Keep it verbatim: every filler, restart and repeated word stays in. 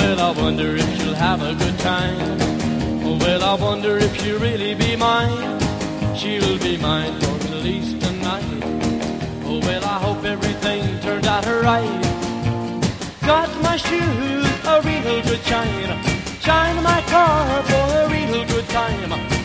well, I wonder if she'll have a good time. Oh, well, I wonder if she'll really be mine. She'll be mine for at least a night. Oh, well, I hope everything turned out right. Got my shoes a real good shine. Shine my car for a real good time.